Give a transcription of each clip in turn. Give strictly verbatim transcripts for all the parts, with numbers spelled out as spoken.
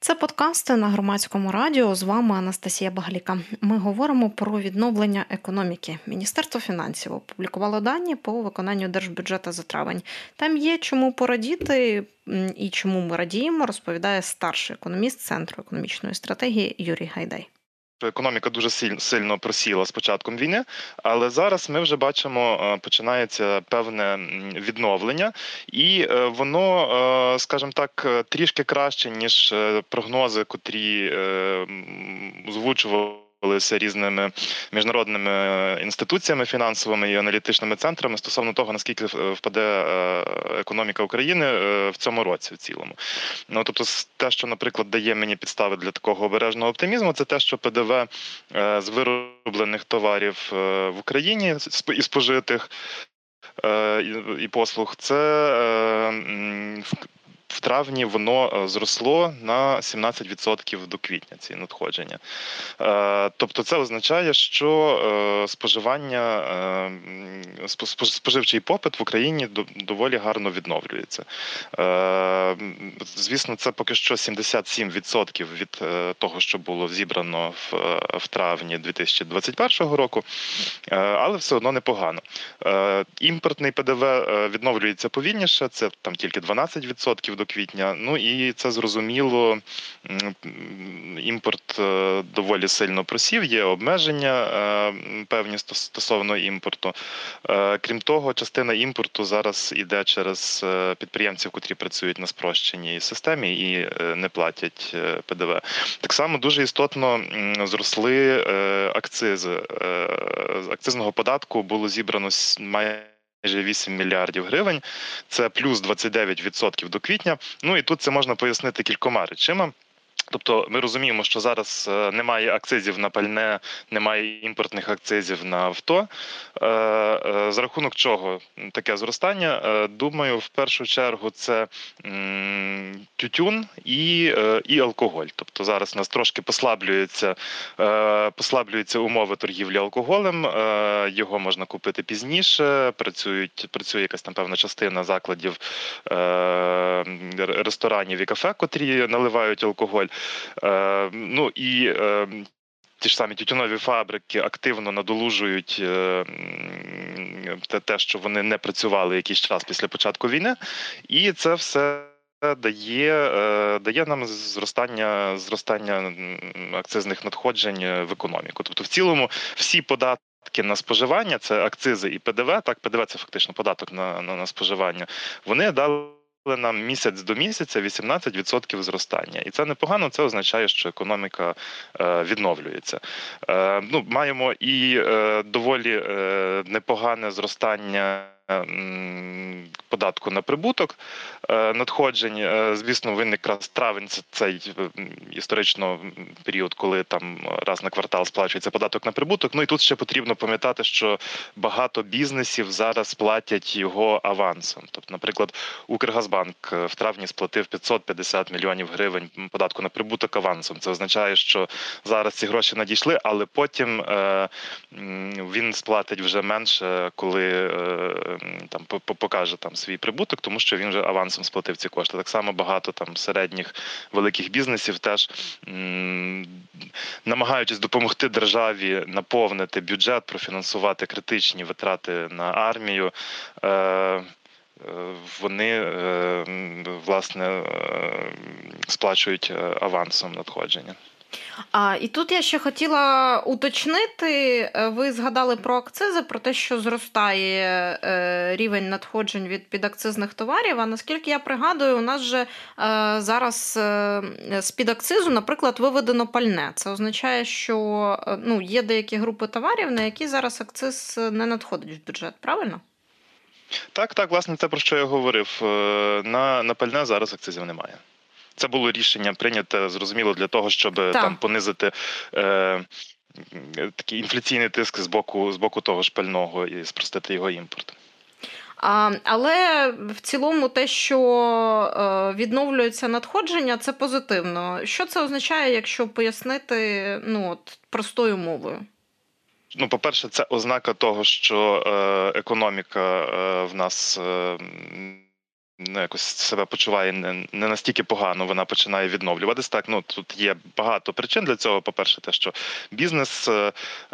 Це подкасти на Громадському радіо. З вами Анастасія Багаліка. Ми говоримо про відновлення економіки. Міністерство фінансів опублікувало дані по виконанню держбюджету за травень. Там є чому порадіти і чому ми радіємо, розповідає старший економіст Центру економічної стратегії Юрій Гайдай. Економіка дуже сильно просіла з початком війни, але зараз ми вже бачимо, починається певне відновлення, і воно, скажімо так, трішки краще, ніж прогнози, котрі озвучували різними міжнародними інституціями фінансовими і аналітичними центрами стосовно того, наскільки впаде економіка України в цьому році в цілому. Ну, тобто те, що, наприклад, дає мені підстави для такого обережного оптимізму, це те, що ПДВ з вироблених товарів в Україні і спожитих і послуг, це в травні воно зросло на сімнадцять відсотків до квітня, ці надходження. Тобто це означає, що споживання, споживчий попит в Україні доволі гарно відновлюється. Звісно, це поки що сімдесят сім відсотків від того, що було зібрано в, в травні дві тисячі двадцять першого року, але все одно непогано. Імпортний ПДВ відновлюється повільніше, це там тільки дванадцять відсотків до квітня. Ну і це зрозуміло, імпорт доволі сильно просів, є обмеження певні стосовно імпорту. Крім того, частина імпорту зараз іде через підприємців, котрі працюють на спрощеній системі і не платять ПДВ. Так само дуже істотно зросли акцизи. З акцизного податку було зібрано майже майже вісім мільярдів гривень, це плюс двадцять дев'ять відсотків до квітня. Ну і тут це можна пояснити кількома речами. Тобто ми розуміємо, що зараз немає акцизів на пальне, немає імпортних акцизів на авто. За рахунок чого таке зростання? Думаю, в першу чергу це тютюн і, і алкоголь. Тобто зараз у нас трошки послаблюються, послаблюються умови торгівлі алкоголем, його можна купити пізніше, працюють, працює якась там певна частина закладів, ресторанів і кафе, котрі наливають алкоголь. Е, ну і е, ті ж самі тютюнові фабрики активно надолужують е, те, те, що вони не працювали якийсь час після початку війни, і це все дає, е, дає нам зростання, зростання акцизних надходжень в економіку. Тобто в цілому всі податки на споживання, це акцизи і ПДВ, так, ПДВ це фактично податок на, на, на споживання, вони дали нам місяць до місяця вісімнадцять відсотків зростання. І це непогано, це означає, що економіка е, відновлюється. Е, ну, маємо і е, доволі е, непогане зростання податку на прибуток надходжень. Звісно, він якраз травень – це цей історично період, коли там раз на квартал сплачується податок на прибуток. Ну і тут ще потрібно пам'ятати, що багато бізнесів зараз платять його авансом. Тобто, наприклад, Укргазбанк в травні сплатив п'ятсот п'ятдесят мільйонів гривень податку на прибуток авансом. Це означає, що зараз ці гроші надійшли, але потім е, він сплатить вже менше, коли е, там покаже там свій прибуток, тому що він вже авансом сплатив ці кошти. Так само багато там середніх, великих бізнесів теж м- намагаючись допомогти державі наповнити бюджет, профінансувати критичні витрати на армію, е- вони, власне, сплачують авансом надходження. А, і тут я ще хотіла уточнити, ви згадали про акцизи, про те, що зростає е, рівень надходжень від підакцизних товарів, а наскільки я пригадую, у нас же е, зараз е, з підакцизу, наприклад, виведено пальне. Це означає, що е, ну, є деякі групи товарів, на які зараз акциз не надходить в бюджет, правильно? Так, так, власне, це про що я говорив. На, на пальне зараз акцизів немає. Це було рішення прийняте, зрозуміло, для того, щоб так. там понизити е, такий інфляційний тиск з боку, з боку того ж пального і спростити його імпорт. А, але в цілому те, що е, відновлюється надходження, це позитивно. Що це означає, якщо пояснити ну, от, простою мовою? Ну, по-перше, це ознака того, що е, економіка е, в нас е, ну, якось себе почуває не, не настільки погано, вона починає відновлюватись. Так, ну тут є багато причин для цього. По-перше, те, що бізнес е,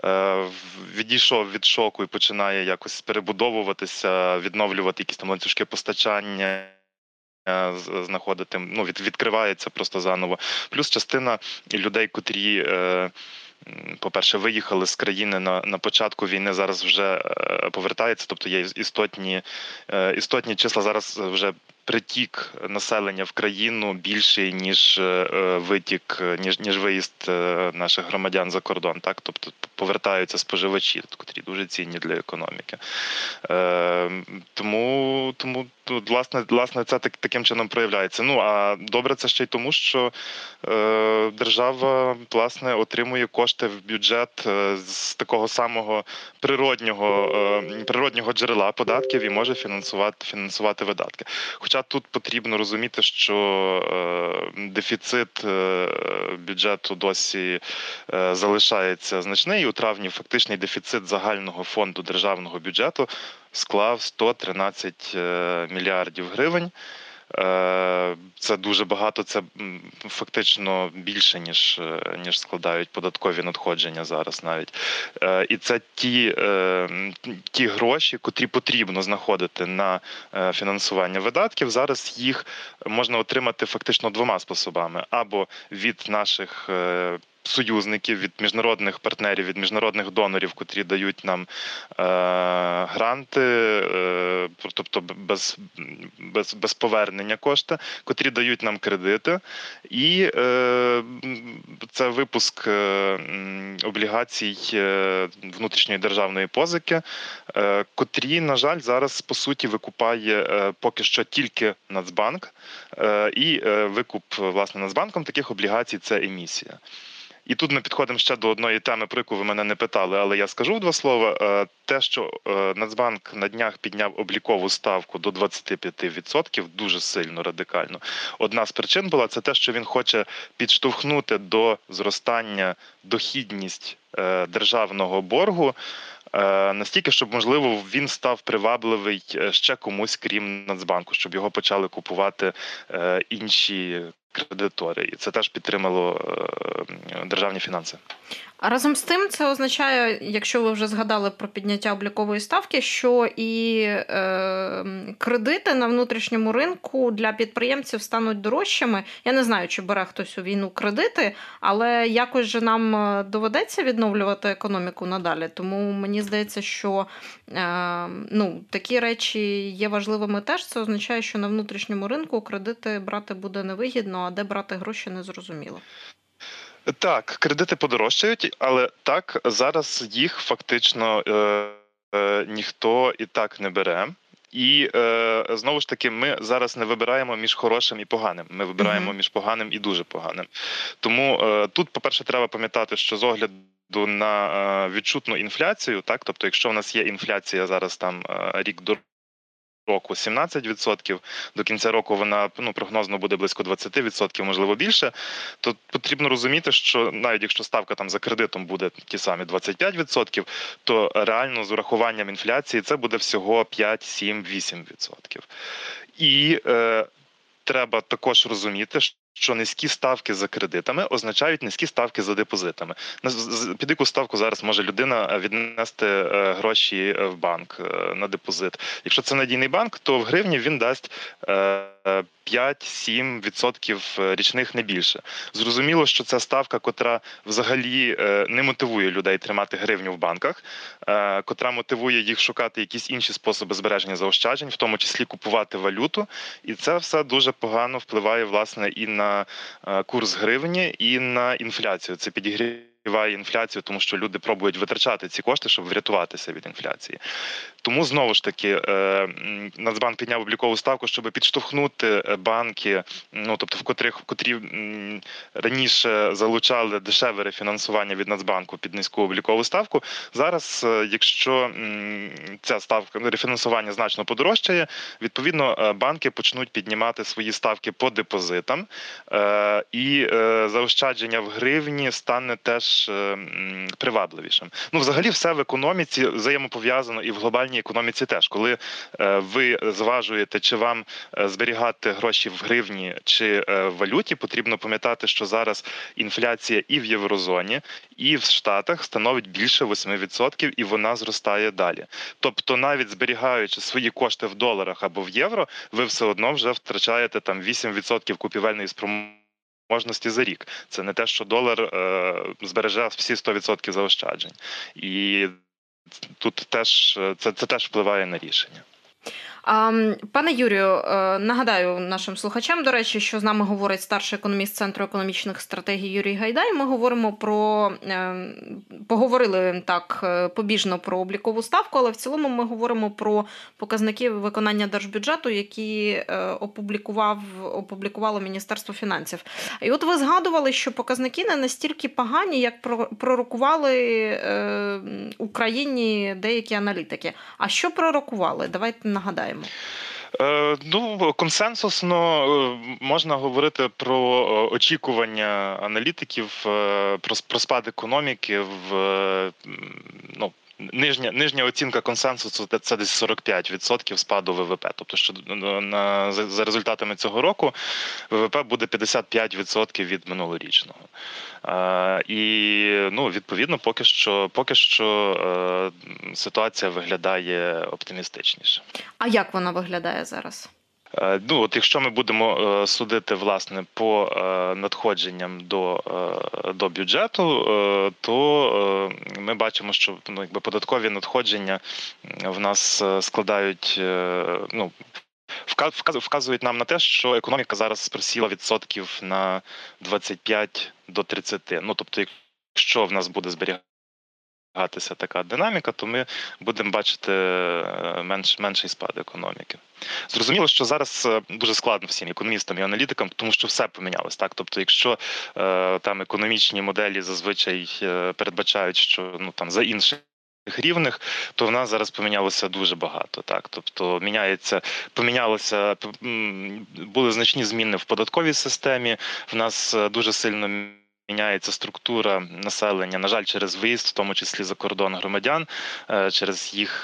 відійшов від шоку і починає якось перебудовуватися, відновлювати якісь там ланцюжки постачання. Знаходити, ну, від, відкривається просто заново. Плюс частина людей, котрі, е, по-перше, виїхали з країни на, на початку війни, зараз вже е, повертаються, тобто є істотні, е, істотні числа зараз вже притік населення в країну більший, ніж е, витік, ніж, ніж виїзд е, наших громадян за кордон. Так? Тобто повертаються споживачі, котрі дуже цінні для економіки. Е, тому, тому власне, власне, це так, таким чином проявляється. Ну, а добре це ще й тому, що е, держава, власне, отримує кошти в бюджет е, з такого самого природнього, е, природнього джерела податків і може фінансувати, фінансувати видатки. Хоча тут потрібно розуміти, що е, дефіцит е, бюджету досі е, залишається значний. І у травні фактичний дефіцит загального фонду державного бюджету склав сто тринадцять мільярдів гривень. Це дуже багато, це фактично більше, ніж, ніж складають податкові надходження зараз навіть. І це ті, ті гроші, котрі потрібно знаходити на фінансування видатків. Зараз їх можна отримати фактично двома способами. Або від наших союзників, від міжнародних партнерів, від міжнародних донорів, котрі дають нам е, гранти, е, тобто без, без, без повернення кошти, котрі дають нам кредити. І е, це випуск е, облігацій е, внутрішньої державної позики, е, котрі, на жаль, зараз, по суті, викупає е, поки що тільки Нацбанк. Е, і е, викуп, власне, Нацбанком таких облігацій – це емісія. І тут ми підходимо ще до одної теми, про яку ви мене не питали, але я скажу в два слова. Те, що Нацбанк на днях підняв облікову ставку до двадцять п'ять відсотків, дуже сильно, радикально. Одна з причин була це те, що він хоче підштовхнути до зростання дохідність державного боргу, настільки, щоб, можливо, він став привабливий ще комусь, крім Нацбанку, щоб його почали купувати інші кредитори. І це теж підтримало державні фінанси. А разом з тим це означає, якщо ви вже згадали про підняття облікової ставки, що і е, кредити на внутрішньому ринку для підприємців стануть дорожчими. Я не знаю, чи бере хтось у війну кредити, але якось же нам доведеться відновлювати економіку надалі. Тому мені здається, що е, ну, такі речі є важливими теж. Це означає, що на внутрішньому ринку кредити брати буде невигідно, а де брати гроші незрозуміло. Так, кредити подорожчають, але так, зараз їх фактично е, е, ніхто і так не бере. І е, знову ж таки, ми зараз не вибираємо між хорошим і поганим. Ми вибираємо uh-huh. між поганим і дуже поганим. Тому е, тут, по-перше, треба пам'ятати, що з огляду на е, відчутну інфляцію, так, тобто, якщо в нас є інфляція зараз там е, рік до року сімнадцять відсотків, до кінця року вона, ну, прогнозно буде близько двадцять відсотків, можливо більше, то потрібно розуміти, що навіть якщо ставка там за кредитом буде ті самі двадцять п'ять відсотків, то реально з урахуванням інфляції це буде всього п'ять, сім, вісім відсотків. І е, треба також розуміти, що низькі ставки за кредитами означають низькі ставки за депозитами. Під яку ставку зараз може людина віднести гроші в банк на депозит? Якщо це надійний банк, то в гривні він дасть п'ять-сім відсотків річних, не більше. Зрозуміло, що це ставка, котра взагалі не мотивує людей тримати гривню в банках, котра мотивує їх шукати якісь інші способи збереження заощаджень, в тому числі купувати валюту. І це все дуже погано впливає, власне, і на курс гривні, і на інфляцію. Це підігріває інфляцію, тому що люди пробують витрачати ці кошти, щоб врятуватися від інфляції. Тому, знову ж таки, Нацбанк підняв облікову ставку, щоб підштовхнути банки, ну, тобто в котрих, в котрі раніше залучали дешеве рефінансування від Нацбанку під низьку облікову ставку. Зараз, якщо ця ставка, рефінансування значно подорожчає, відповідно, банки почнуть піднімати свої ставки по депозитам, і заощадження в гривні стане теж привабливішим. Ну, взагалі, все в економіці взаємопов'язано і в глобальній реальній економіці теж. Коли ви зважуєте, чи вам зберігати гроші в гривні чи в валюті, потрібно пам'ятати, що зараз інфляція і в єврозоні, і в Штатах становить більше восьми відсотків, і вона зростає далі. Тобто навіть зберігаючи свої кошти в доларах або в євро, ви все одно вже втрачаєте там вісім відсотків купівельної спроможності за рік. Це не те, що долар е, збереже всі сто відсотків заощаджень. І тут теж це, це теж впливає на рішення. Пане Юрію, нагадаю нашим слухачам, до речі, що з нами говорить старший економіст Центру економічних стратегій Юрій Гайдай. Ми говоримо про, поговорили так побіжно про облікову ставку, але в цілому ми говоримо про показники виконання держбюджету, які опублікував, опублікувало Міністерство фінансів. І от ви згадували, що показники не настільки погані, як пророкували Україні деякі аналітики. А що пророкували? Давайте нагадаємо. Ну, консенсусно можна говорити про очікування аналітиків, про, про спад економіки в, ну, Нижня, нижня оцінка консенсусу – це десь сорок п'ять відсотків спаду ВВП. Тобто, що на, за результатами цього року ВВП буде п'ятдесят п'ять відсотків від минулорічного. А, і, ну, відповідно, поки що, поки що е, ситуація виглядає оптимістичніше. А як вона виглядає зараз? Ну, от якщо ми будемо судити, власне, по надходженням до, до бюджету, то ми бачимо, що, ну, якби податкові надходження в нас складають, ну, вказують нам на те, що економіка зараз просіла відсотків на двадцять п'ять до тридцяти. Ну, тобто, якщо в нас буде зберігатися така динаміка, то ми будемо бачити менш, менший спад економіки. Зрозуміло, що зараз дуже складно всім економістам і аналітикам, тому що все помінялось. Так? Тобто, якщо е, там економічні моделі зазвичай передбачають, що, ну, там, за інших рівних, то в нас зараз помінялося дуже багато. Так? Тобто міняється, помінялося, були значні зміни в податковій системі, в нас дуже сильно міняється структура населення, на жаль, через виїзд, в тому числі за кордон громадян, через їх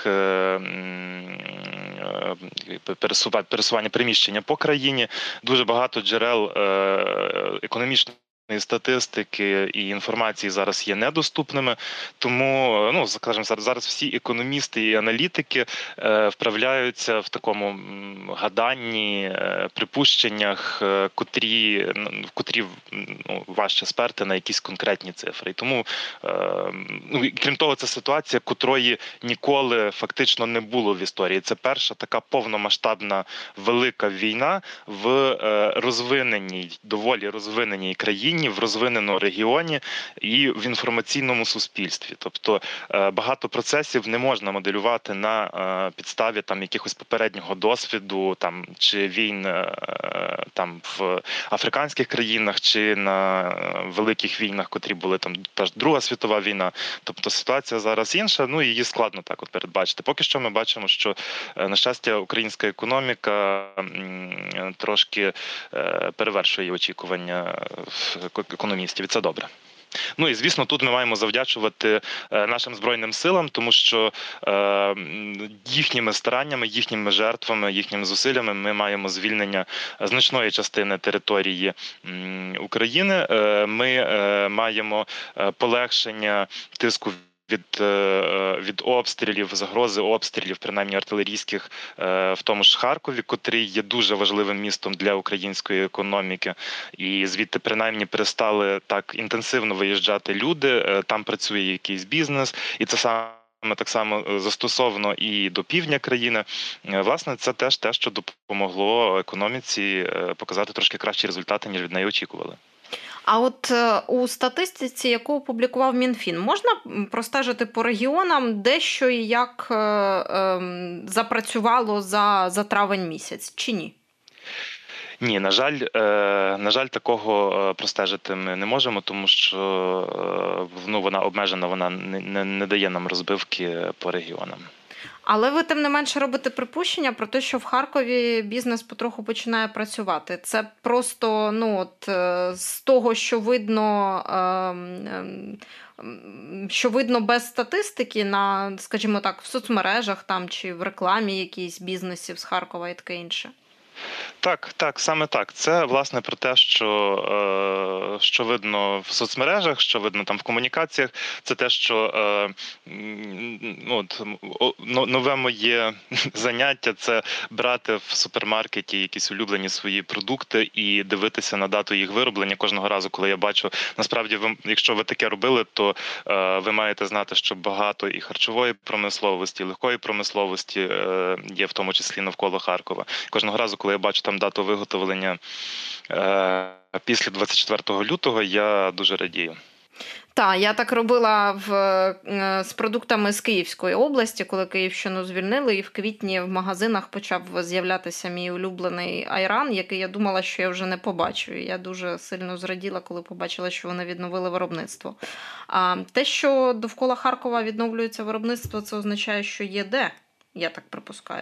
пересування, переміщення по країні. Дуже багато джерел економічної статистики і інформації зараз є недоступними, тому, ну, скажімо, зараз всі економісти і аналітики е, вправляються в такому гаданні, е, припущеннях, е, котрі, в котрі, ну, важче сперти на якісь конкретні цифри. І тому, е, ну, і крім того, це ситуація, котрої ніколи фактично не було в історії. Це перша така повномасштабна велика війна в е, розвиненій, доволі розвиненій країні, в розвиненому регіоні і в інформаційному суспільстві. Тобто багато процесів не можна моделювати на підставі там якихось попереднього досвіду, там, чи війн там в африканських країнах, чи на великих війнах, котрі були там та ж Друга світова війна. Тобто ситуація зараз інша, ну, її складно так от передбачити. Поки що ми бачимо, що, на щастя, українська економіка трошки перевершує очікування економістів, і це добре. Ну і, звісно, тут ми маємо завдячувати нашим Збройним силам, тому що е, їхніми стараннями, їхніми жертвами, їхніми зусиллями ми маємо звільнення значної частини території України. Е, ми е, маємо полегшення тиску від, від обстрілів, загрози обстрілів, принаймні артилерійських, в тому ж Харкові, котрий є дуже важливим містом для української економіки. І звідти принаймні перестали так інтенсивно виїжджати люди, там працює якийсь бізнес, і це саме так само застосовано і до півдня країни. Власне, це теж те, що допомогло економіці показати трошки кращі результати, ніж від неї очікували. А от у статистиці, яку опублікував Мінфін, можна простежити по регіонам, де що і як е, е, запрацювало за, за травень місяць, чи ні? Ні, на жаль, е, на жаль, такого простежити ми не можемо, тому що е, ну, вона обмежена, вона не, не, не дає нам розбивки по регіонам. Але ви тим не менше робите припущення про те, що в Харкові бізнес потроху починає працювати. Це просто, ну от е, з того, що видно, ем, ем, м, що видно без статистики на, скажімо так, в соцмережах там чи в рекламі якійсь бізнесів з Харкова і таке інше. Так, так, саме так. Це власне про те, що, е, що видно в соцмережах, що видно там в комунікаціях. Це те, що е, м, ну, от, о, но- нове моє заняття це брати в супермаркеті якісь улюблені свої продукти і дивитися на дату їх вироблення кожного разу, коли я бачу. Насправді, ви, якщо ви таке робили, то е, ви маєте знати, що багато і харчової промисловості, і легкої промисловості е, є в тому числі навколо Харкова. Кожного разу, коли я бачу там дату виготовлення е, після двадцять четвертого лютого, я дуже радію. Так, я так робила в, е, з продуктами з Київської області, коли Київщину звільнили, і в квітні в магазинах почав з'являтися мій улюблений айран, який я думала, що я вже не побачу. І я дуже сильно зраділа, коли побачила, що вони відновили виробництво. А те, що довкола Харкова відновлюється виробництво, це означає, що є де, я так припускаю.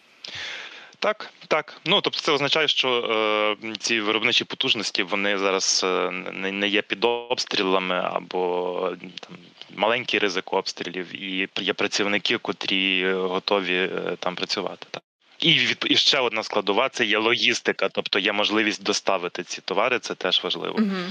Так, так. Ну тобто, це означає, що е, ці виробничі потужності вони зараз е, не, не є під обстрілами або там маленький ризик обстрілів, і є працівники, котрі готові е, там працювати. Так. І від і ще одна складова це є логістика, тобто є можливість доставити ці товари. Це теж важливо. Угу.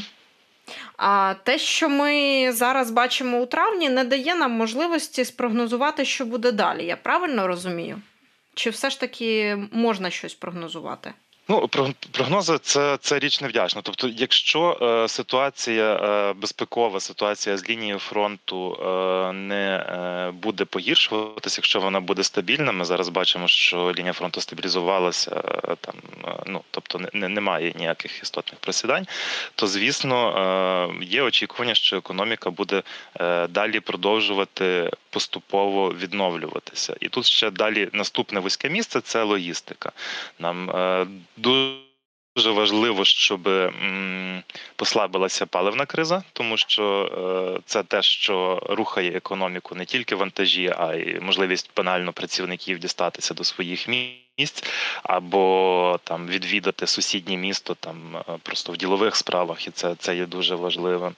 А те, що ми зараз бачимо у травні, не дає нам можливості спрогнозувати, що буде далі. Я правильно розумію? Чи все ж таки можна щось прогнозувати? Ну, прогнози це, це річ невдячна. Тобто, якщо е, ситуація е, безпекова, ситуація з лінією фронту е, не е, буде погіршуватися, якщо вона буде стабільна, ми зараз бачимо, що лінія фронту стабілізувалася, е, там, е, ну, тобто не, немає ніяких істотних просідань, то, звісно, е, є очікування, що економіка буде е, далі продовжувати поступово відновлюватися. І тут ще далі наступне вузьке місце – це логістика. Нам е, дуже важливо, щоб м, послабилася паливна криза, тому що е, це те, що рухає економіку не тільки вантажі, а й можливість банально працівників дістатися до своїх місць або там відвідати сусіднє місто там просто в ділових справах, і це, це є дуже важливим.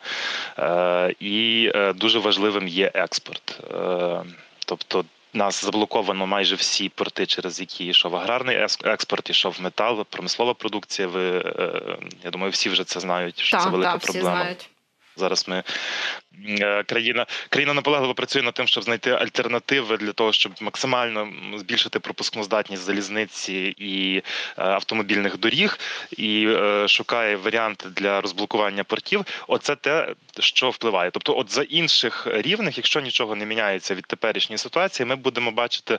Е, і е, дуже важливим є експорт. Е, тобто нас заблоковано майже всі порти, через які йшов аграрний експорт, йшов метал, промислова продукція. Ви, я думаю, всі вже це знають, що так, це велика так, всі проблема. Знають. Зараз ми країна країна наполегливо працює над тим, щоб знайти альтернативи для того, щоб максимально збільшити пропускну здатність залізниці і автомобільних доріг, і шукає варіанти для розблокування портів. Оце те, що впливає. Тобто, от за інших рівних, якщо нічого не міняється від теперішньої ситуації, ми будемо бачити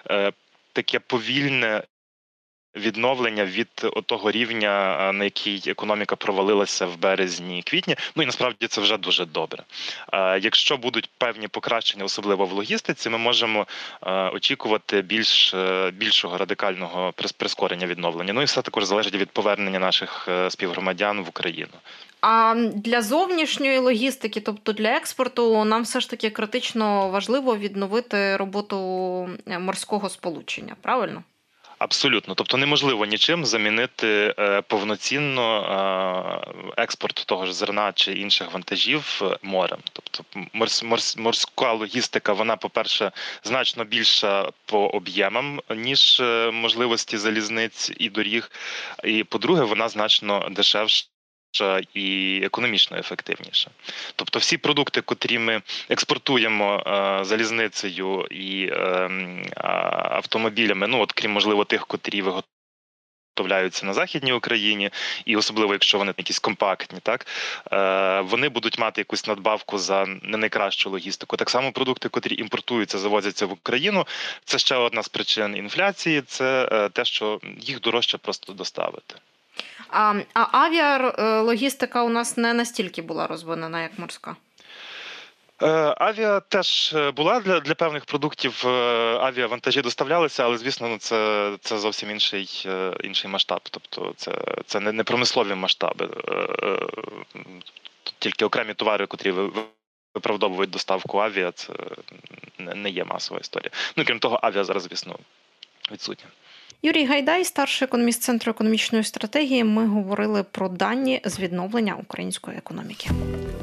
таке повільне відновлення від того рівня, на який економіка провалилася в березні-квітні. Ну і насправді це вже дуже добре. Якщо будуть певні покращення, особливо в логістиці, ми можемо очікувати більш, більшого радикального прискорення відновлення. Ну і все також залежить від повернення наших співгромадян в Україну. А для зовнішньої логістики, тобто для експорту, нам все ж таки критично важливо відновити роботу морського сполучення, правильно? Абсолютно. Тобто неможливо нічим замінити повноцінно експорт того ж зерна чи інших вантажів морем. Тобто морс, морс, морська логістика, вона, по-перше, значно більша по об'ємам, ніж можливості залізниць і доріг. І, по-друге, вона значно дешевша і економічно ефективніше. Тобто всі продукти, котрі ми експортуємо е, залізницею і е, автомобілями, ну от крім, можливо, тих, котрі виготовляються на Західній Україні, і особливо, якщо вони якісь компактні, так, е, вони будуть мати якусь надбавку за не найкращу логістику. Так само продукти, котрі імпортуються, завозяться в Україну, це ще одна з причин інфляції, це е, те, що їх дорожче просто доставити. А, а авіалогістика у нас не настільки була розвинена, як морська? Авіа теж була для для певних продуктів. Авіавантажі доставлялися, але звісно, ну це це зовсім інший інший масштаб. Тобто, це це не, не промислові масштаби, тільки окремі товари, котрі виправдовують доставку авіа, це не є масова історія. Ну, крім того, авіа зараз, звісно, відсутня. Юрій Гайдай, старший економіст Центру економічної стратегії. Ми говорили про дані з відновлення української економіки.